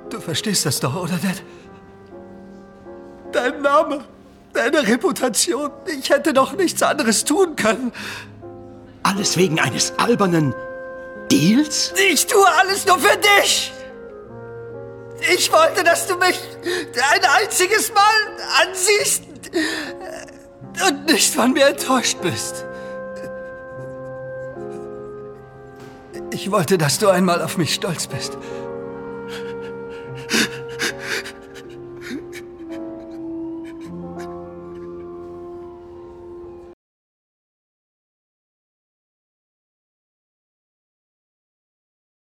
Du verstehst das doch, oder, Dad? Dein Name, deine Reputation. Ich hätte doch nichts anderes tun können. Alles wegen eines albernen Deals? Ich tue alles nur für dich. Ich wollte, dass du mich ein einziges Mal ansiehst und nicht von mir enttäuscht bist. Ich wollte, dass du einmal auf mich stolz bist.